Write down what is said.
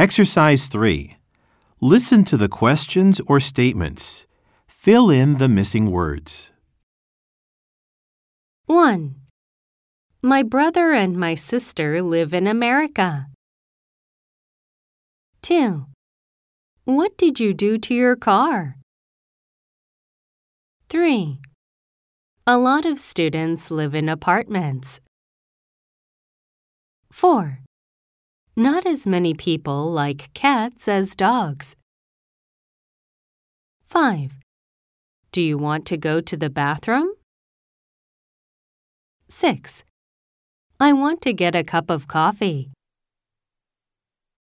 Exercise 3. Listen to the questions or statements. Fill in the missing words. 1. My brother and my sister live in America. 2. What did you do to your car? 3. A lot of students live in apartments. 4. Not as many people like cats as dogs. 5. Do you want to go to the bathroom? 6. I want to get a cup of coffee.